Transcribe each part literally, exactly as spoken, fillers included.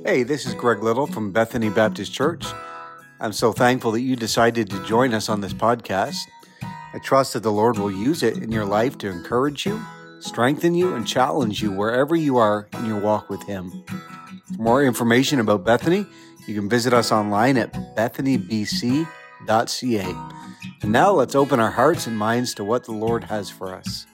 Hey, this is Greg Little from Bethany Baptist Church. I'm so thankful that you decided to join us on this podcast. I trust that the Lord will use it in your life to encourage you, strengthen you, and challenge you wherever you are in your walk with Him. For more information about Bethany, you can visit us online at bethany b c dot c a. And now let's open our hearts and minds to what the Lord has for us.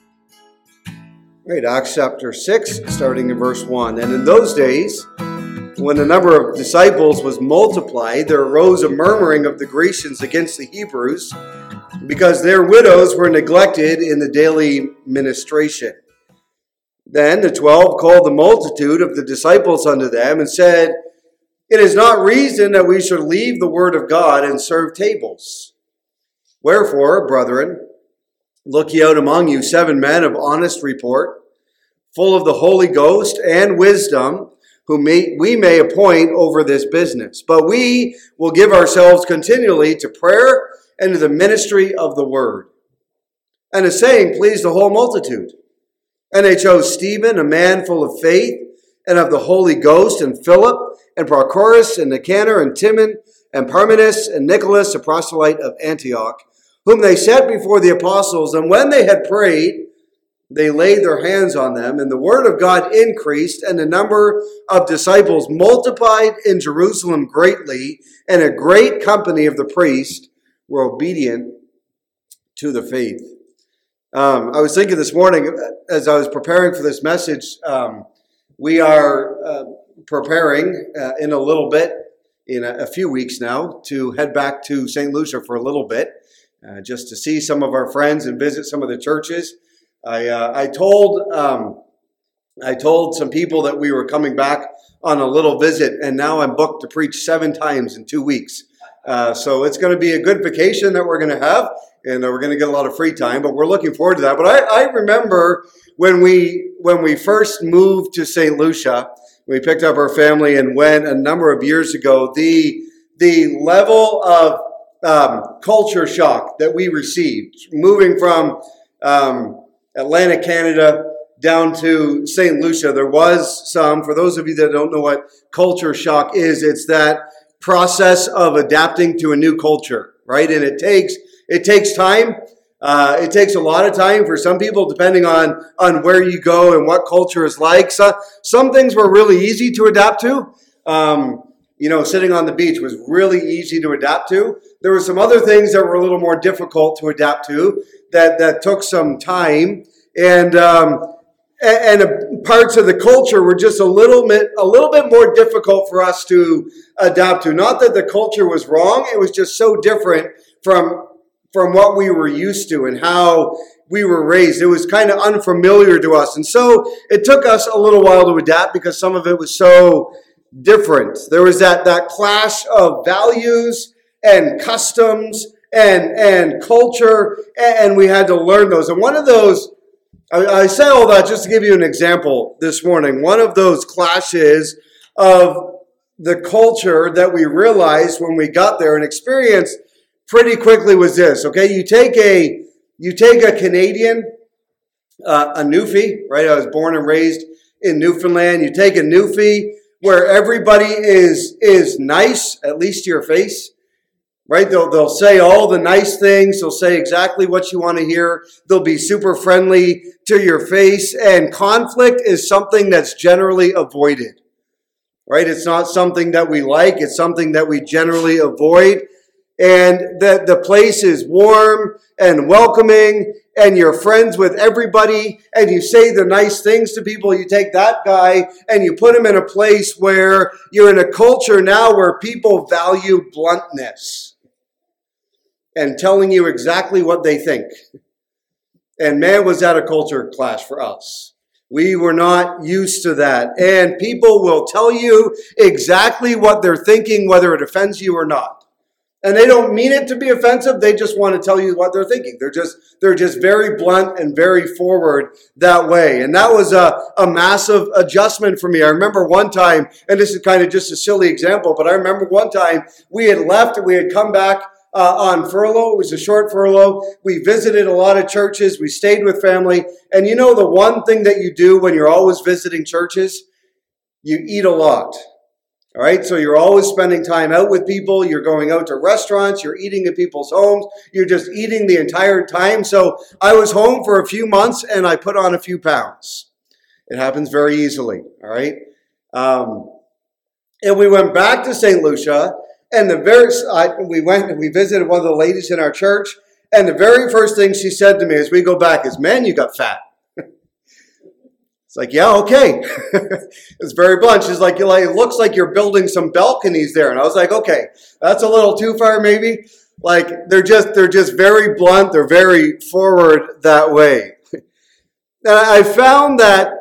Right, Acts chapter six, starting in verse one. And in those days, when the number of disciples was multiplied, there arose a murmuring of the Grecians against the Hebrews, because their widows were neglected in the daily ministration. Then the twelve called the multitude of the disciples unto them, and said, It is not reason that we should leave the word of God and serve tables. Wherefore, brethren, look ye out among you seven men of honest report, full of the Holy Ghost and wisdom, who may, we may appoint over this business. But we will give ourselves continually to prayer and to the ministry of the word. And the saying pleased the whole multitude. And they chose Stephen, a man full of faith, and of the Holy Ghost, and Philip, and Prochorus, and Nicanor, and Timon, and Parmenas, and Nicholas, a proselyte of Antioch, whom they set before the apostles. And when they had prayed, they laid their hands on them, and the word of God increased, and the number of disciples multiplied in Jerusalem greatly, and a great company of the priests were obedient to the faith. Um, I was thinking this morning, as I was preparing for this message, um, we are uh, preparing uh, in a little bit, in a, a few weeks now, to head back to Saint Lucia for a little bit, uh, just to see some of our friends and visit some of the churches. I uh, I told um, I told some people that we were coming back on a little visit, and now I'm booked to preach seven times in two weeks. Uh, so it's going to be a good vacation that we're going to have, and we're going to get a lot of free time. But we're looking forward to that. But I, I remember when we when we first moved to Saint Lucia, we picked up our family and went a number of years ago. The the level of um, culture shock that we received moving from um, Atlantic Canada down to Saint Lucia, there was some, for those of you that don't know what culture shock is, it's that process of adapting to a new culture, right? And it takes it takes time. Uh, it takes a lot of time for some people, depending on, on where you go and what culture is like. So, some things were really easy to adapt to. Um, you know, sitting on the beach was really easy to adapt to. There were some other things that were a little more difficult to adapt to, that, that took some time. And um, and, and parts of the culture were just a little bit a little bit more difficult for us to adapt to. Not that the culture was wrong, it was just so different from from what we were used to and how we were raised. It was kind of unfamiliar to us. And so it took us a little while to adapt because some of it was so different. There was that, that clash of values and customs and, and culture, and we had to learn those. And one of those, I, I say all that just to give you an example this morning. One of those clashes of the culture that we realized when we got there and experienced pretty quickly was this, okay? You take a you take a Canadian, uh, a Newfie, right? I was born and raised in Newfoundland. You take a Newfie where everybody is is nice, at least to your face, right? They'll they'll say all the nice things. They'll say exactly what you want to hear. They'll be super friendly to your face. And conflict is something that's generally avoided, right? It's not something that we like. It's something that we generally avoid. And the, the place is warm and welcoming, and you're friends with everybody, and you say the nice things to people. You take that guy and you put him in a place where you're in a culture now where people value bluntness and telling you exactly what they think. And man, was that a culture clash for us. We were not used to that. And people will tell you exactly what they're thinking, whether it offends you or not. And they don't mean it to be offensive. They just want to tell you what they're thinking. They're just they're just very blunt and very forward that way. And that was a, a massive adjustment for me. I remember one time, and this is kind of just a silly example, but I remember one time we had left and we had come back uh, on furlough. It was a short furlough. We visited a lot of churches. We stayed with family. And you know the one thing that you do when you're always visiting churches? You eat a lot. All right, so you're always spending time out with people. You're going out to restaurants. You're eating in people's homes. You're just eating the entire time. So I was home for a few months and I put on a few pounds. It happens very easily. All right. Um, and we went back to Saint Lucia, and the very I, we went and we visited one of the ladies in our church, and the very first thing she said to me as we go back is, "Man, you got fat." It's like, yeah, okay. It's very blunt. She's like, it looks like you're building some balconies there. And I was like, okay, that's a little too far maybe. Like, they're just they're just very blunt. They're very forward that way. And I found that,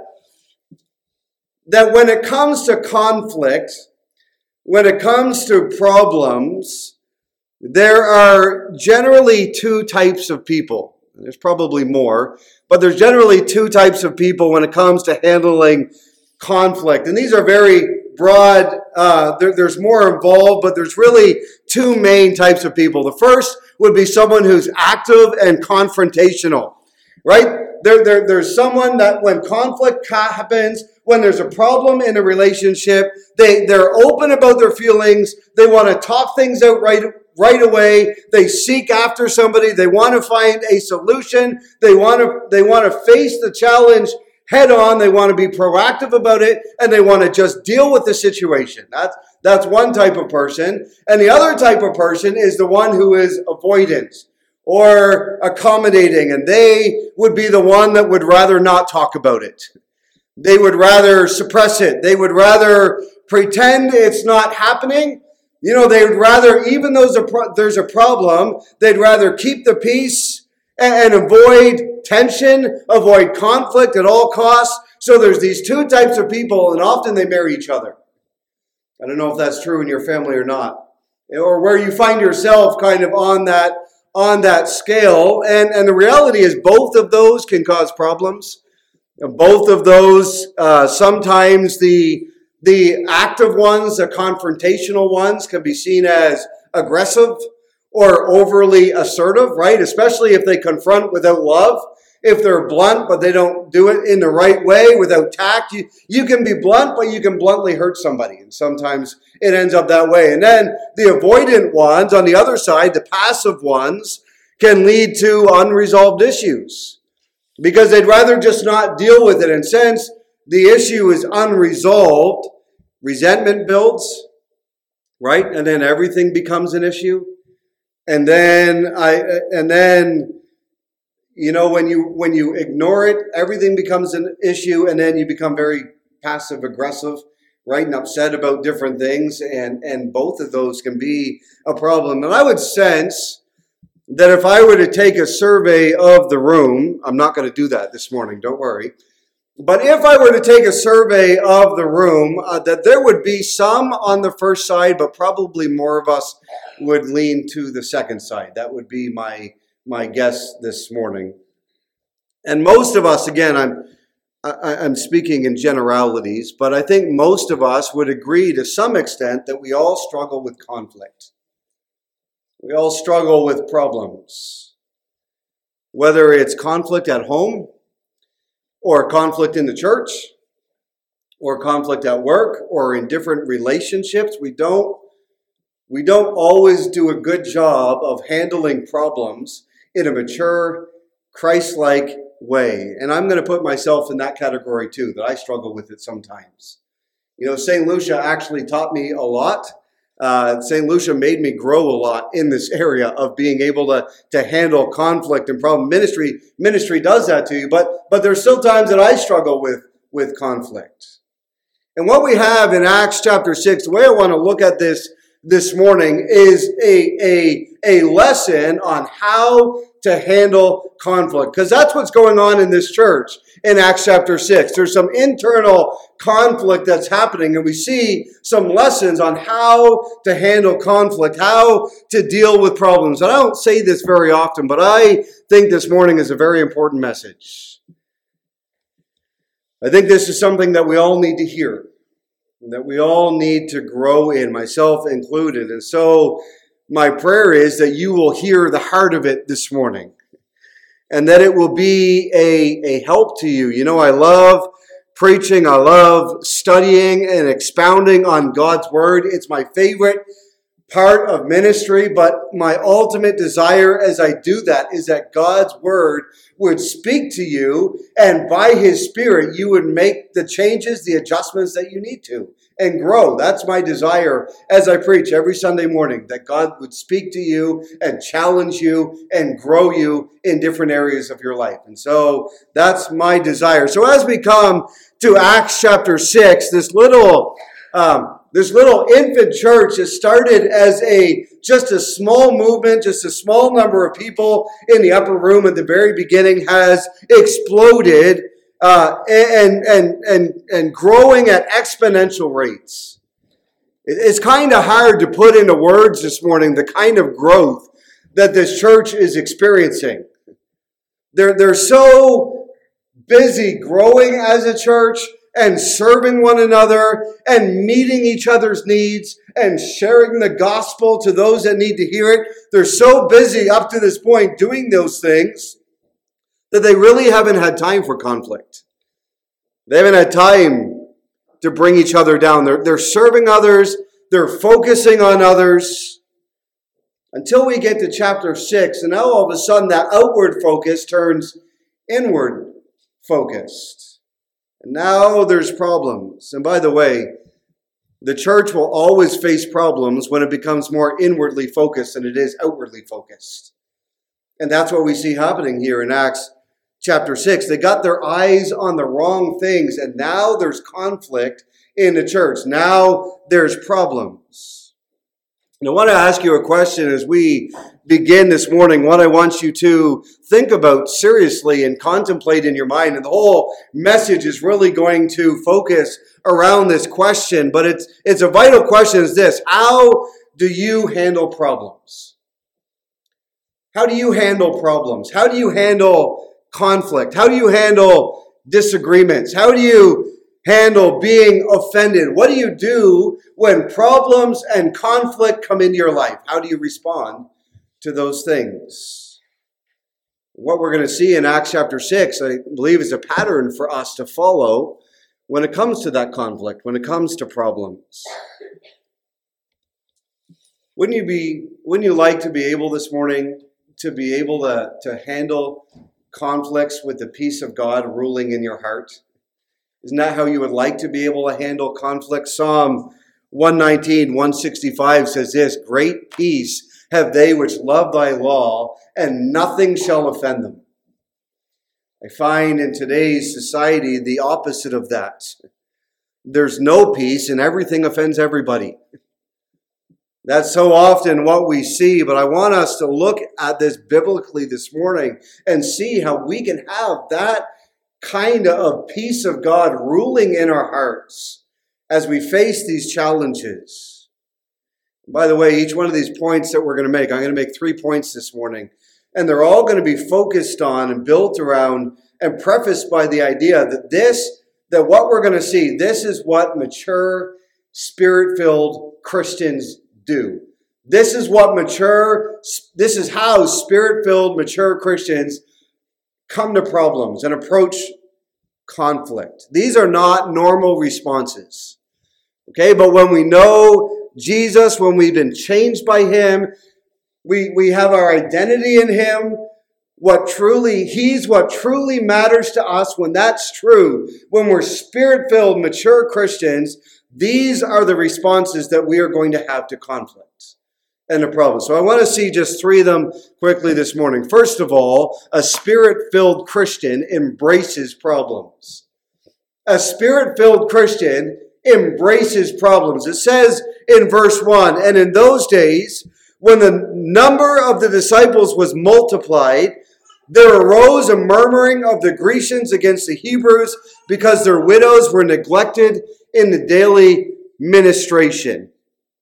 that when it comes to conflict, when it comes to problems, there are generally two types of people. There's probably more, but there's generally two types of people when it comes to handling conflict. And these are very broad. Uh, there, there's more involved, but there's really two main types of people. The first would be someone who's active and confrontational, right? There, there, there's someone that when conflict happens, when there's a problem in a relationship, they, they're open about their feelings. They want to talk things out right Right away. They seek after somebody. They want to find a solution. They want to, they want to face the challenge head on. They want to be proactive about it, and they want to just deal with the situation. That's, that's one type of person. And the other type of person is the one who is avoidant or accommodating, and they would be the one that would rather not talk about it. They would rather suppress it. They would rather pretend it's not happening. You know, they would rather, even though there's a problem, they'd rather keep the peace and avoid tension, avoid conflict at all costs. So there's these two types of people, and often they marry each other. I don't know if that's true in your family or not, or where you find yourself kind of on that on that scale. And, and the reality is both of those can cause problems. Both of those, uh, sometimes the The active ones, the confrontational ones, can be seen as aggressive or overly assertive, right? Especially if they confront without love. If they're blunt, but they don't do it in the right way, without tact. You, you can be blunt, but you can bluntly hurt somebody. And sometimes it ends up that way. And then the avoidant ones, on the other side, the passive ones, can lead to unresolved issues. Because they'd rather just not deal with it. And since the issue is unresolved, resentment builds, right? And then everything becomes an issue. And then I and then you know when you when you ignore it, everything becomes an issue, and then you become very passive aggressive, right? And upset about different things, and and both of those can be a problem. And I would sense that if I were to take a survey of the room, I'm not going to do that this morning, don't worry. But if I were to take a survey of the room, uh, that there would be some on the first side, but probably more of us would lean to the second side. That would be my my guess this morning. And most of us, again, I'm I, I'm speaking in generalities, but I think most of us would agree to some extent that we all struggle with conflict. We all struggle with problems. Whether it's conflict at home, or conflict in the church, or conflict at work, or in different relationships. We don't, we don't always do a good job of handling problems in a mature, Christ-like way. And I'm going to put myself in that category too, that I struggle with it sometimes. You know, Saint Lucia actually taught me a lot. Uh, Saint Lucia made me grow a lot in this area of being able to, to handle conflict and problem. Ministry, ministry does that to you, but, but there's still times that I struggle with, with conflict. And what we have in Acts chapter six, the way I want to look at this this morning is a, a, a lesson on how to handle conflict. Because that's what's going on in this church in Acts chapter six. There's some internal conflict that's happening, and we see some lessons on how to handle conflict, how to deal with problems. And I don't say this very often, but I think this morning is a very important message. I think this is something that we all need to hear, that we all need to grow in, myself included. And so my prayer is that you will hear the heart of it this morning, and that it will be a, a help to you. You know, I love preaching. I love studying and expounding on God's Word. It's my favorite part of ministry, but my ultimate desire as I do that is that God's Word would speak to you, and by His Spirit you would make the changes, the adjustments that you need to, and grow. That's my desire as I preach every Sunday morning, that God would speak to you and challenge you and grow you in different areas of your life. And so that's my desire. So as we come to Acts chapter six, this little um, This little infant church has started as a just a small movement, just a small number of people in the upper room at the very beginning, has exploded uh, and and and and growing at exponential rates. It's kind of hard to put into words this morning the kind of growth that this church is experiencing. They're they're so busy growing as a church, and serving one another, and meeting each other's needs, and sharing the gospel to those that need to hear it. They're so busy up to this point doing those things that they really haven't had time for conflict. They haven't had time to bring each other down. They're, they're serving others. They're focusing on others. Until we get to chapter six, and now all of a sudden that outward focus turns inward focused. And now there's problems. And by the way, the church will always face problems when it becomes more inwardly focused than it is outwardly focused. And that's what we see happening here in Acts chapter six. They got their eyes on the wrong things, and now there's conflict in the church. Now there's problems. And I want to ask you a question as we begin this morning, what I want you to think about seriously and contemplate in your mind. And the whole message is really going to focus around this question, but it's it's a vital question is this: how do you handle problems? How do you handle problems? How do you handle conflict? How do you handle disagreements? How do you handle being offended? What do you do when problems and conflict come into your life? How do you respond to those things? What we're going to see in Acts chapter six, I believe, is a pattern for us to follow when it comes to that conflict, when it comes to problems. Wouldn't you be, wouldn't you like to be able this morning to be able to, to handle conflicts with the peace of God ruling in your heart? Isn't that how you would like to be able to handle conflict? Psalm one nineteen, one sixty-five says this: great peace have they which love thy law, and nothing shall offend them. I find in today's society the opposite of that. There's no peace and everything offends everybody. That's so often what we see, but I want us to look at this biblically this morning and see how we can have that kind of peace of God ruling in our hearts as we face these challenges. By the way, each one of these points that we're going to make, I'm going to make three points this morning, and they're all going to be focused on and built around and prefaced by the idea that this, that what we're going to see, this is what mature, spirit-filled Christians do. This is what mature, this is how spirit-filled, mature Christians come to problems and approach conflict. These are not normal responses. Okay, but when we know Jesus, when we've been changed by Him, we, we have our identity in Him, what truly, He's what truly matters to us. When that's true, when we're spirit-filled, mature Christians, these are the responses that we are going to have to conflict and the problem. So I want to see just three of them quickly this morning. First of all, a spirit-filled Christian embraces problems. A spirit-filled Christian embraces problems. It says in verse one, and in those days, when the number of the disciples was multiplied, there arose a murmuring of the Grecians against the Hebrews because their widows were neglected in the daily ministration.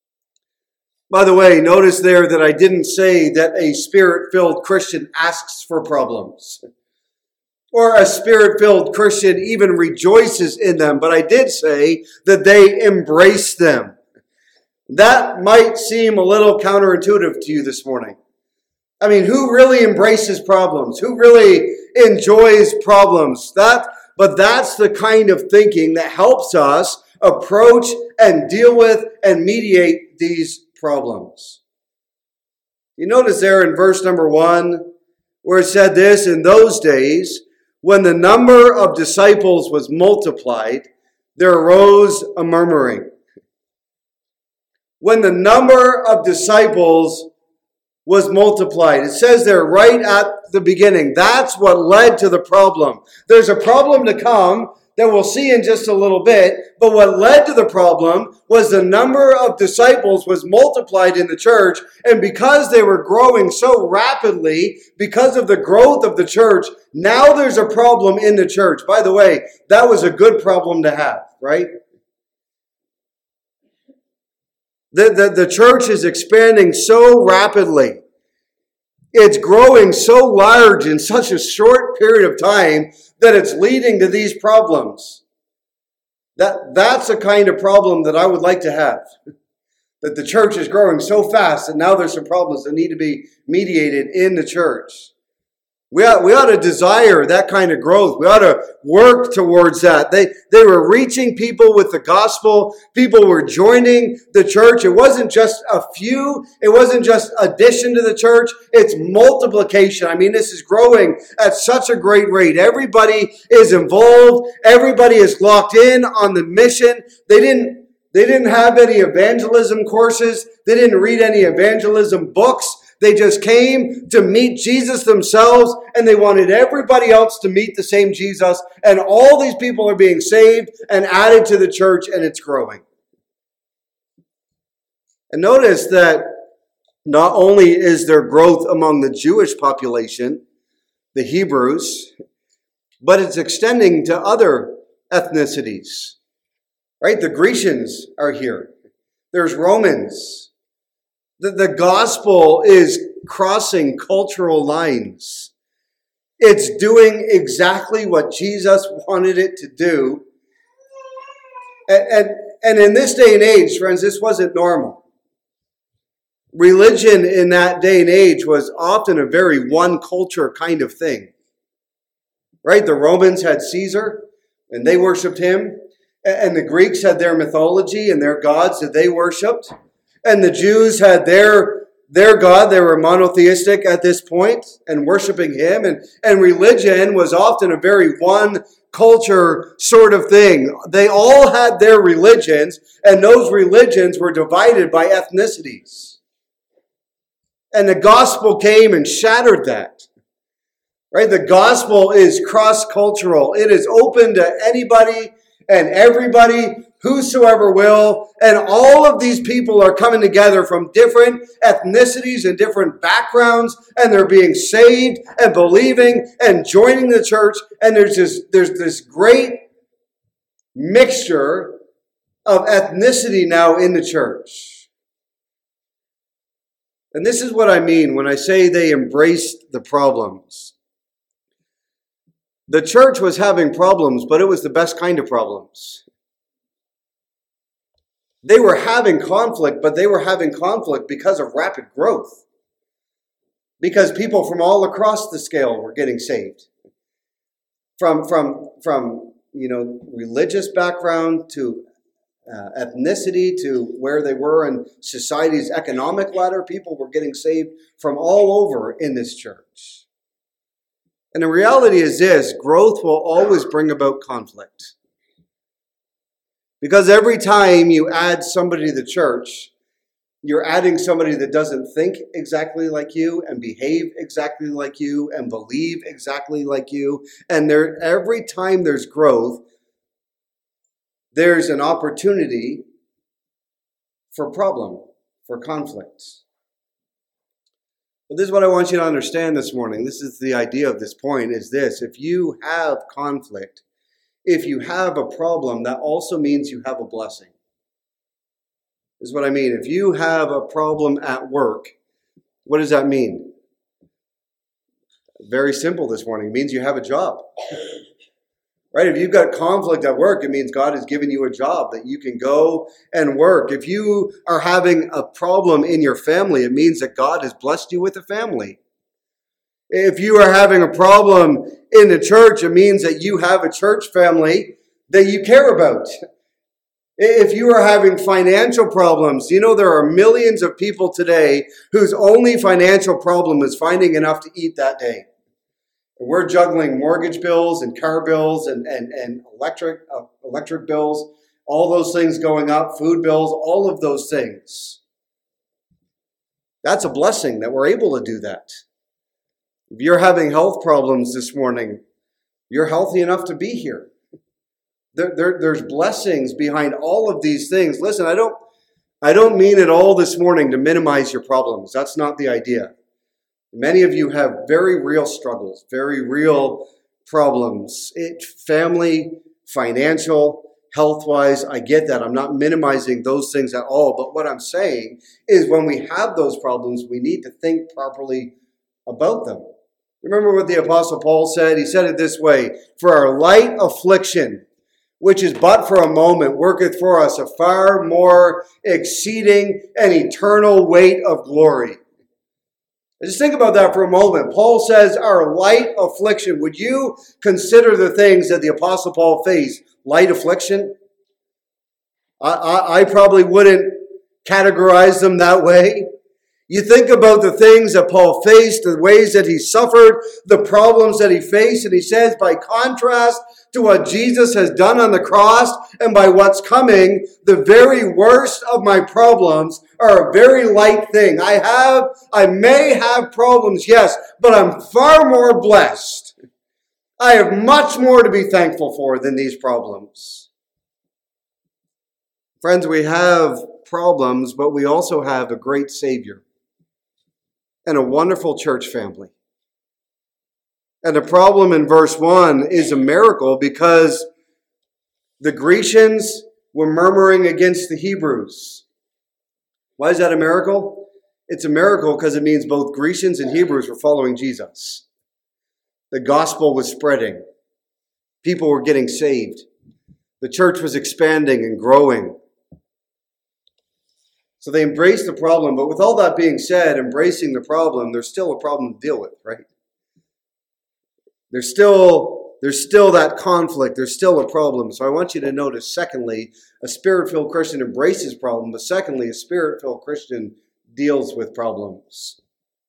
By the way, notice there that I didn't say that a spirit-filled Christian asks for problems, or a spirit-filled Christian even rejoices in them, but I did say that they embrace them. That might seem a little counterintuitive to you this morning. I mean, who really embraces problems? Who really enjoys problems? That but that's the kind of thinking that helps us approach and deal with and mediate these problems. You notice there in verse number one, where it said this, in those days, when the number of disciples was multiplied, there arose a murmuring. When the number of disciples was multiplied. It says there right at the beginning. That's what led to the problem. There's a problem to come that we'll see in just a little bit, but what led to the problem was the number of disciples was multiplied in the church, and because they were growing so rapidly, because of the growth of the church, now there's a problem in the church. By the way, that was a good problem to have, right? The, the, the church is expanding so rapidly. It's growing so large in such a short period of time that it's leading to these problems. That, that's the kind of problem that I would like to have. That the church is growing so fast that now there's some problems that need to be mediated in the church. We ought, we ought to desire that kind of growth. We ought to work towards that. They, they were reaching people with the gospel. People were joining the church. It wasn't just a few. It wasn't just addition to the church. It's multiplication. I mean, this is growing at such a great rate. Everybody is involved. Everybody is locked in on the mission. They didn't, they didn't have any evangelism courses. They didn't read any evangelism books. They just came to meet Jesus themselves, and they wanted everybody else to meet the same Jesus. And all these people are being saved and added to the church, and it's growing. And notice that not only is there growth among the Jewish population, the Hebrews, but it's extending to other ethnicities. Right? The Grecians are here. There's Romans. The, the gospel is crossing cultural lines. It's doing exactly what Jesus wanted it to do. And, and, and in this day and age, friends, this wasn't normal. Religion in that day and age was often a very one culture kind of thing. Right? The Romans had Caesar, and they worshipped him. And the Greeks had their mythology and their gods that they worshipped. And the Jews had their, their God. They were monotheistic at this point and worshiping him. And, and religion was often a very one culture sort of thing. They all had their religions, and those religions were divided by ethnicities. And the gospel came and shattered that. Right? The gospel is cross-cultural. It is open to anybody and everybody, whosoever will, and all of these people are coming together from different ethnicities and different backgrounds, and they're being saved and believing and joining the church, and there's this, there's this great mixture of ethnicity now in the church. And this is what I mean when I say they embraced the problems. The church was having problems, but it was the best kind of problems. They were having conflict, but they were having conflict because of rapid growth. Because people from all across the scale were getting saved. From, from, from you know, religious background to uh, ethnicity to where they were in society's economic ladder, people were getting saved from all over in this church. And the reality is this, growth will always bring about conflict. Because every time you add somebody to the church, you're adding somebody that doesn't think exactly like you and behave exactly like you and believe exactly like you. And there, every time there's growth, there's an opportunity for problem, for conflicts. But this is what I want you to understand this morning. This is the idea of this point, is this. If you have conflict, if you have a problem, that also means you have a blessing. This is what I mean. If you have a problem at work, what does that mean? Very simple this morning. It means you have a job. Right? If you've got conflict at work, it means God has given you a job that you can go and work. If you are having a problem in your family, it means that God has blessed you with a family. If you are having a problem in the church, it means that you have a church family that you care about. If you are having financial problems, you know there are millions of people today whose only financial problem is finding enough to eat that day. And we're juggling mortgage bills and car bills and, and, and electric, uh, electric bills, all those things going up, food bills, all of those things. That's a blessing that we're able to do that. If you're having health problems this morning, you're healthy enough to be here. There, there, there's blessings behind all of these things. Listen, I don't, I don't mean at all this morning to minimize your problems. That's not the idea. Many of you have very real struggles, very real problems. It, family, financial, health-wise, I get that. I'm not minimizing those things at all. But what I'm saying is when we have those problems, we need to think properly about them. Remember what the Apostle Paul said? He said it this way, "For our light affliction, which is but for a moment, worketh for us a far more exceeding and eternal weight of glory." Just think about that for a moment. Paul says our light affliction. Would you consider the things that the Apostle Paul faced light affliction? I, I, I probably wouldn't categorize them that way. You think about the things that Paul faced, the ways that he suffered, the problems that he faced, and he says, by contrast to what Jesus has done on the cross and by what's coming, the very worst of my problems are a very light thing. I have, I may have problems, yes, but I'm far more blessed. I have much more to be thankful for than these problems. Friends, we have problems, but we also have a great Savior and a wonderful church family. And the problem in verse one is a miracle because the Grecians were murmuring against the Hebrews. Why is that a miracle? It's a miracle because it means both Grecians and Hebrews were following Jesus. The gospel was spreading. People were getting saved. The church was expanding and growing. So they embraced the problem, but with all that being said, embracing the problem, there's still a problem to deal with, right? There's still, there's still that conflict. There's still a problem. So I want you to notice, secondly, a Spirit-filled Christian embraces problem, but secondly, a Spirit-filled Christian deals with problems.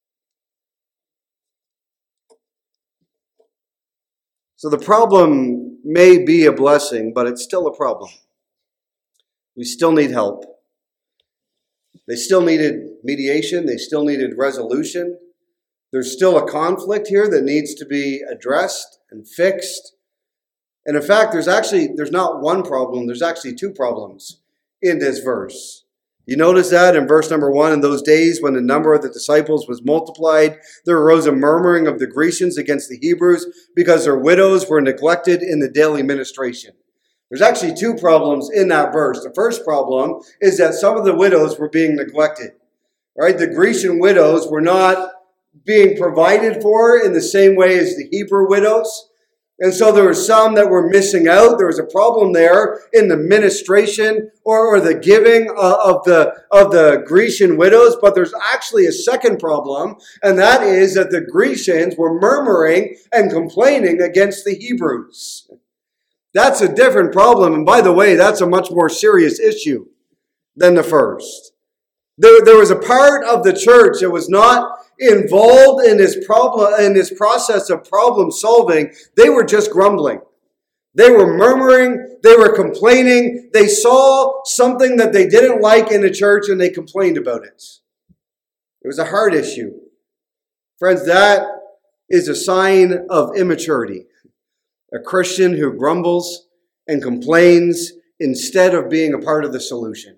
So the problem may be a blessing, but it's still a problem. We still need help. They still needed mediation. They still needed resolution. There's still a conflict here that needs to be addressed and fixed. And in fact, there's actually, there's not one problem. There's actually two problems in this verse. You notice that in verse number one, in those days when the number of the disciples was multiplied, there arose a murmuring of the Grecians against the Hebrews because their widows were neglected in the daily ministration. There's actually two problems in that verse. The first problem is that some of the widows were being neglected. Right? The Grecian widows were not being provided for in the same way as the Hebrew widows. And so there were some that were missing out. There was a problem there in the ministration or, or the giving of the, of the Grecian widows. But there's actually a second problem, and that is that the Grecians were murmuring and complaining against the Hebrews. That's a different problem. And by the way, that's a much more serious issue than the first. There, there was a part of the church that was not involved in this problem, in this process of problem solving. They were just grumbling. They were murmuring. They were complaining. They saw something that they didn't like in the church and they complained about it. It was a hard issue. Friends, that is a sign of immaturity. A Christian who grumbles and complains instead of being a part of the solution.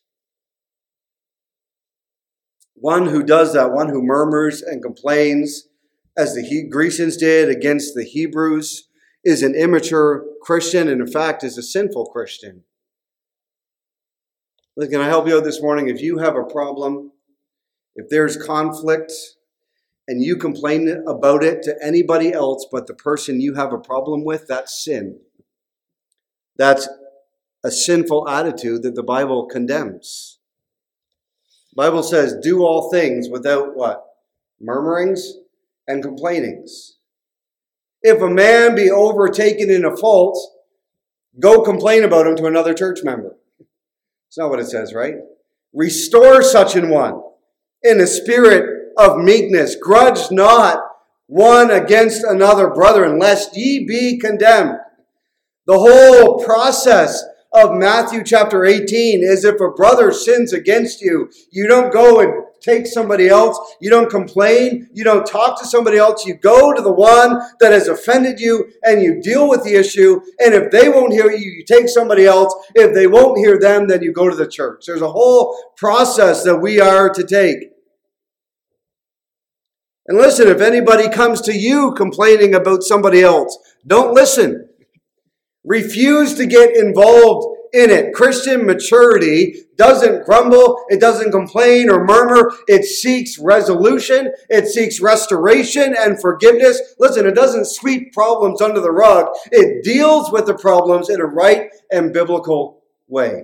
One who does that, one who murmurs and complains, as the Grecians did against the Hebrews, is an immature Christian and, in fact, is a sinful Christian. Look, can I help you out this morning? If you have a problem, if there's conflict, and you complain about it to anybody else but the person you have a problem with, that's sin. That's a sinful attitude that the Bible condemns. The Bible says, do all things without what? Murmurings and complainings. If a man be overtaken in a fault, go complain about him to another church member. That's not what it says, right? Restore such an one in a spirit of meekness. Grudge not one against another, brethren, lest ye be condemned. The whole process of Matthew chapter eighteen is if a brother sins against you, you don't go and take somebody else, you don't complain, you don't talk to somebody else, you go to the one that has offended you and you deal with the issue, and if they won't hear you, you take somebody else. If they won't hear them, then you go to the church. There's a whole process that we are to take. And listen, if anybody comes to you complaining about somebody else, don't listen. Refuse to get involved in it. Christian maturity doesn't grumble, it doesn't complain or murmur. It seeks resolution, it seeks restoration and forgiveness. Listen, it doesn't sweep problems under the rug. It deals with the problems in a right and biblical way.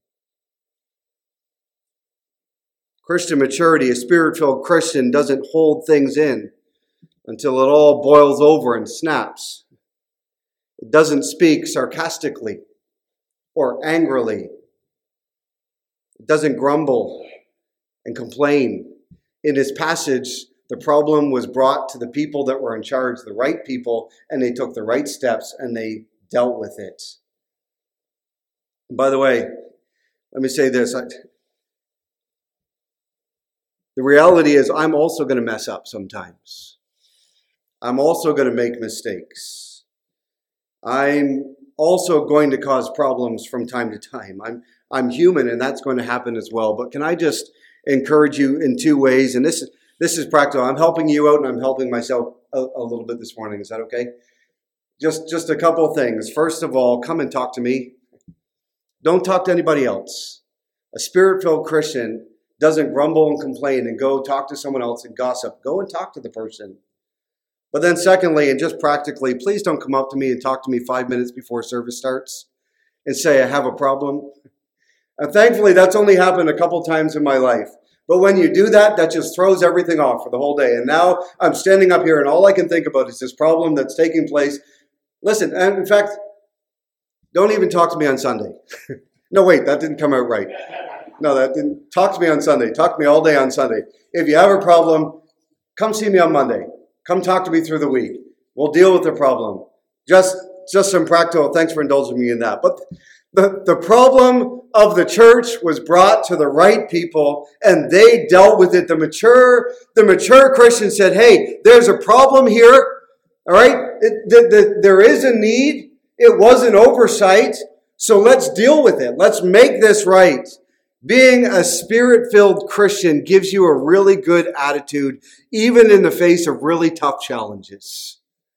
Christian maturity, a spirit-filled Christian, doesn't hold things in until it all boils over and snaps. It doesn't speak sarcastically or angrily. It doesn't grumble and complain. In this passage, the problem was brought to the people that were in charge, the right people, and they took the right steps and they dealt with it. And by the way, let me say this. I, the reality is I'm also going to mess up sometimes. I'm also going to make mistakes. I'm also going to cause problems from time to time. I'm I'm human, and that's going to happen as well. But can I just encourage you in two ways? And this, this is practical. I'm helping you out, and I'm helping myself a, a little bit this morning. Is that okay? Just, just a couple of things. First of all, come and talk to me. Don't talk to anybody else. A spirit-filled Christian doesn't grumble and complain and go talk to someone else and gossip. Go and talk to the person. But then secondly, and just practically, please don't come up to me and talk to me five minutes before service starts and say, I have a problem. And thankfully, that's only happened a couple times in my life. But when you do that, that just throws everything off for the whole day. And now I'm standing up here and all I can think about is this problem that's taking place. Listen, and in fact, don't even talk to me on Sunday. No, wait, that didn't come out right. No, that didn't. Talk to me on Sunday. Talk to me all day on Sunday. If you have a problem, come see me on Monday. Come talk to me through the week. We'll deal with the problem. Just, just some practical, thanks for indulging me in that. But the, the problem of the church was brought to the right people and they dealt with it. The mature, the mature Christian said, hey, there's a problem here. All right. It, the, the, there is a need. It was an oversight. So let's deal with it. Let's make this right. Being a spirit-filled Christian gives you a really good attitude, even in the face of really tough challenges.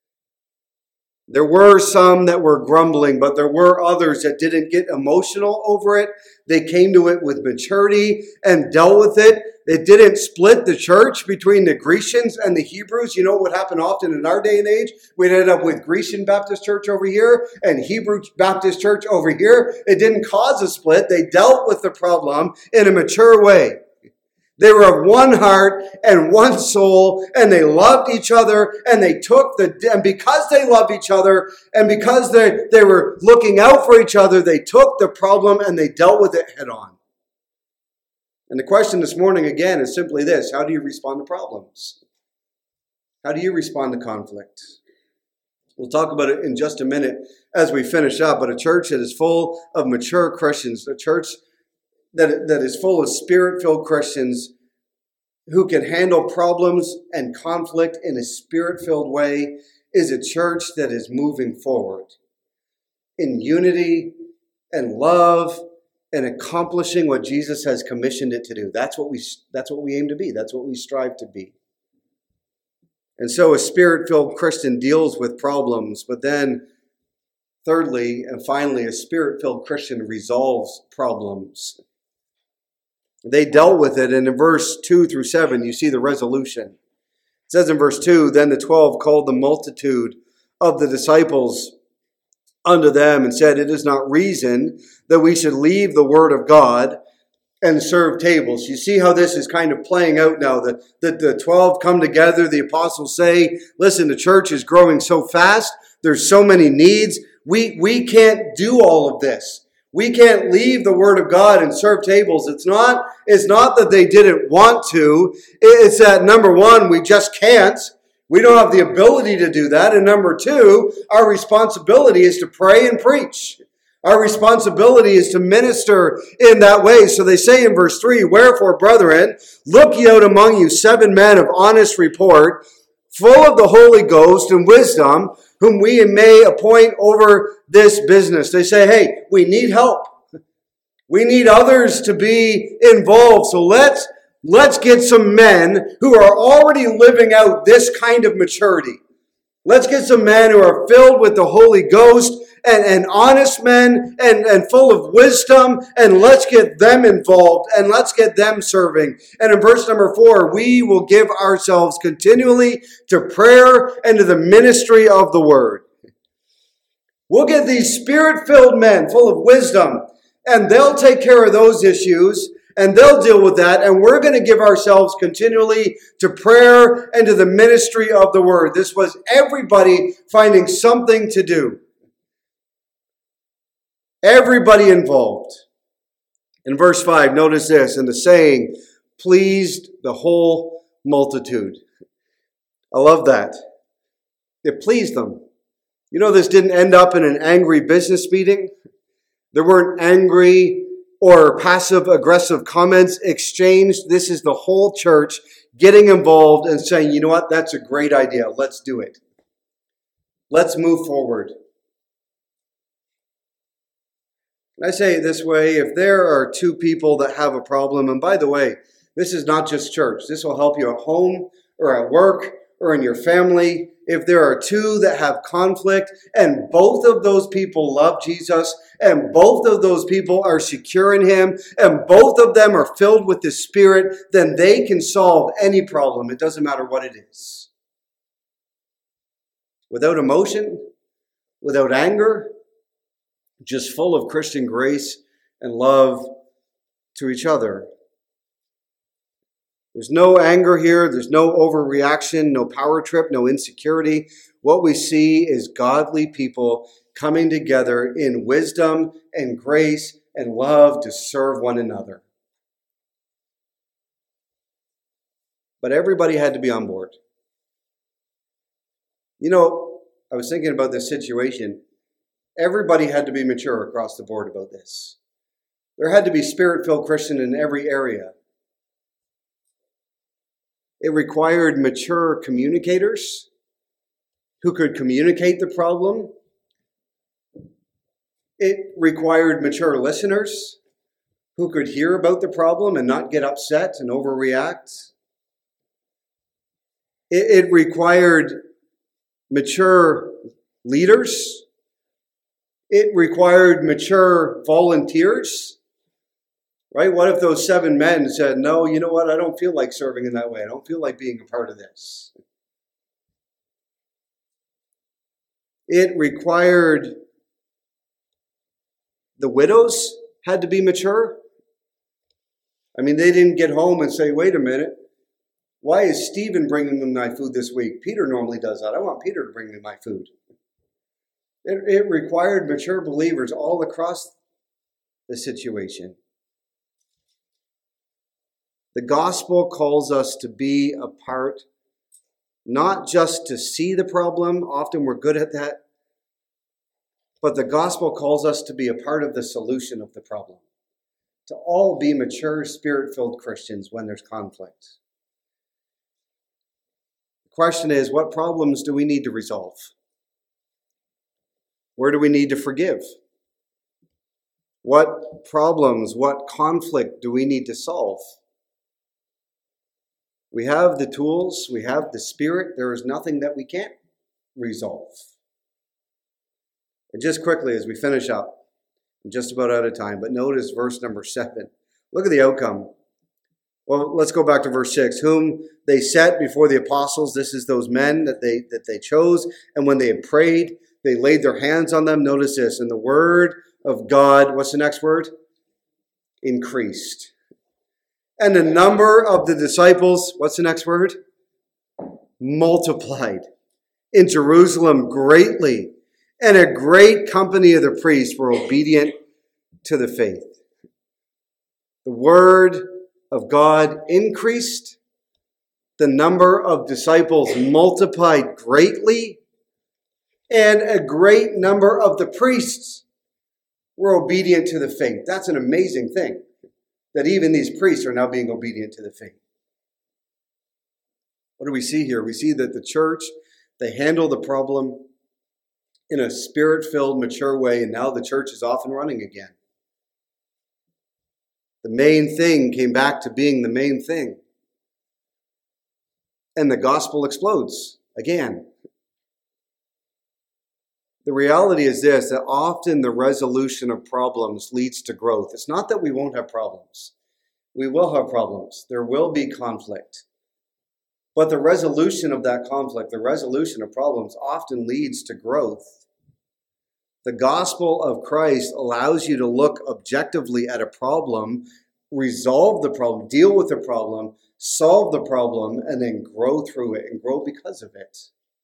There were some that were grumbling, but there were others that didn't get emotional over it. They came to it with maturity and dealt with it. It didn't split the church between the Grecians and the Hebrews. You know what happened often in our day and age? We'd end up with Grecian Baptist Church over here and Hebrew Baptist Church over here. It didn't cause a split. They dealt with the problem in a mature way. They were of one heart and one soul, and they loved each other, and they took the, and because they loved each other, and because they, they were looking out for each other, they took the problem and they dealt with it head on. And the question this morning, again, is simply this: how do you respond to problems? How do you respond to conflict? We'll talk about it in just a minute as we finish up, but a church that is full of mature Christians, a church that, that is full of spirit-filled Christians who can handle problems and conflict in a spirit-filled way, is a church that is moving forward in unity and love and accomplishing what Jesus has commissioned it to do. That's what we, that's what we aim to be. That's what we strive to be. And so a spirit-filled Christian deals with problems, but then thirdly and finally, a spirit-filled Christian resolves problems. They dealt with it, and in verse two through seven, you see the resolution. It says in verse two, then the twelve called the multitude of the disciples unto them and said, it is not reason that we should leave the word of God and serve tables. You see how this is kind of playing out now. The, the, the twelve come together. The apostles say, listen, the church is growing so fast. There's so many needs. We, we can't do all of this. We can't leave the Word of God and serve tables. It's not, it's not that they didn't want to. It's that, number one, we just can't. We don't have the ability to do that. And number two, our responsibility is to pray and preach. Our responsibility is to minister in that way. So they say in verse three, wherefore, brethren, look ye out among you seven men of honest report, full of the Holy Ghost and wisdom, whom we may appoint over this business. They say, hey, we need help. We need others to be involved. So let's, let's get some men who are already living out this kind of maturity. Let's get some men who are filled with the Holy Ghost and, and honest men and, and full of wisdom, and let's get them involved and let's get them serving. And in verse number four, we will give ourselves continually to prayer and to the ministry of the word. We'll get these spirit-filled men full of wisdom, and they'll take care of those issues, and they'll deal with that, and we're going to give ourselves continually to prayer and to the ministry of the word. This was everybody finding something to do. Everybody involved. In verse five, notice this, and the saying pleased the whole multitude. I love that. It pleased them. You know, this didn't end up in an angry business meeting. There weren't angry or passive-aggressive comments exchanged. This is the whole church getting involved and saying, you know what, that's a great idea. Let's do it. Let's move forward. And I say it this way, if there are two people that have a problem, and by the way, this is not just church. This will help you at home or at work or in your family. If there are two that have conflict and both of those people love Jesus and both of those people are secure in Him and both of them are filled with the Spirit, then they can solve any problem. It doesn't matter what it is. Without emotion, without anger, just full of Christian grace and love to each other. There's no anger here. There's no overreaction, no power trip, no insecurity. What we see is godly people coming together in wisdom and grace and love to serve one another. But everybody had to be on board. You know, I was thinking about this situation. Everybody had to be mature across the board about this. There had to be spirit-filled Christian in every area. It required mature communicators who could communicate the problem. It required mature listeners who could hear about the problem and not get upset and overreact. It, it required mature leaders. It required mature volunteers. Right? What if those seven men said, no, you know what? I don't feel like serving in that way. I don't feel like being a part of this. It required the widows had to be mature. I mean, they didn't get home and say, wait a minute. Why is Stephen bringing me my food this week? Peter normally does that. I want Peter to bring me my food. It, it required mature believers all across the situation. The gospel calls us to be a part, not just to see the problem. Often we're good at that. But the gospel calls us to be a part of the solution of the problem. To all be mature, spirit-filled Christians when there's conflict. The question is, what problems do we need to resolve? Where do we need to forgive? What problems, what conflict do we need to solve? We have the tools, we have the Spirit. There is nothing that we can't resolve. And just quickly as we finish up, I'm just about out of time, but notice verse number seven. Look at the outcome. Well, let's go back to verse six. Whom they set before the apostles. This is those men that they that they chose. And when they had prayed, they laid their hands on them. Notice this. And the word of God, what's the next word? Increased. And the number of the disciples, what's the next word? Multiplied in Jerusalem greatly. And a great company of the priests were obedient to the faith. The word of God increased. The number of disciples multiplied greatly. And a great number of the priests were obedient to the faith. That's an amazing thing, that even these priests are now being obedient to the faith. What do we see here? We see that the church, they handle the problem in a spirit-filled, mature way, and now the church is off and running again. The main thing came back to being the main thing. And the gospel explodes again. The reality is this, that often the resolution of problems leads to growth. It's not that we won't have problems. We will have problems. There will be conflict. But the resolution of that conflict, the resolution of problems, often leads to growth. The gospel of Christ allows you to look objectively at a problem, resolve the problem, deal with the problem, solve the problem, and then grow through it and grow because of it.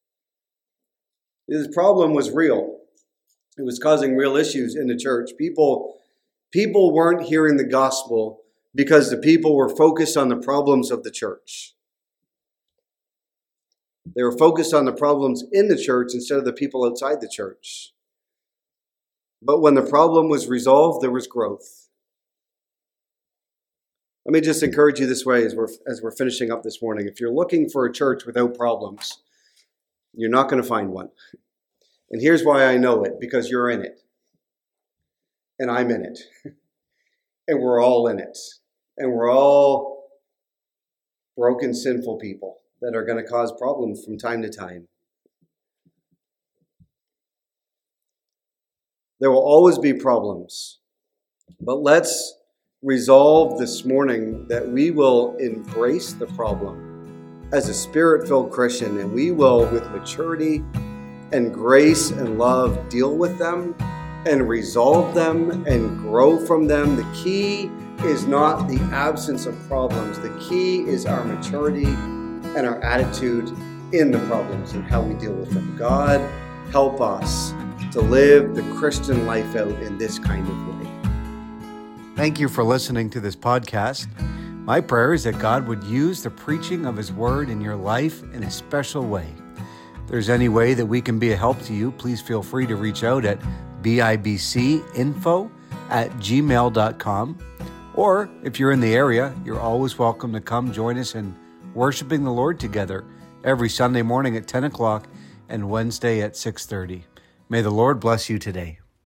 This problem was real. It was causing real issues in the church. People, people weren't hearing the gospel because the people were focused on the problems of the church. They were focused on the problems in the church instead of the people outside the church. But when the problem was resolved, there was growth. Let me just encourage you this way as we're, as we're finishing up this morning. If you're looking for a church without problems, you're not going to find one. And here's why I know it, because you're in it. And I'm in it. And we're all in it. And we're all broken, sinful people that are going to cause problems from time to time. There will always be problems. But let's resolve this morning that we will embrace the problem as a spirit-filled Christian, and we will, with maturity and grace and love, deal with them and resolve them and grow from them. The key is not the absence of problems. The key is our maturity and our attitude in the problems and how we deal with them. God, help us to live the Christian life out in this kind of way. Thank you for listening to this podcast. My prayer is that God would use the preaching of His Word in your life in a special way. If there's any way that we can be a help to you, please feel free to reach out at bibcinfo at gmail dot com. Or if you're in the area, you're always welcome to come join us in worshiping the Lord together every Sunday morning at ten o'clock and Wednesday at six thirty. May the Lord bless you today.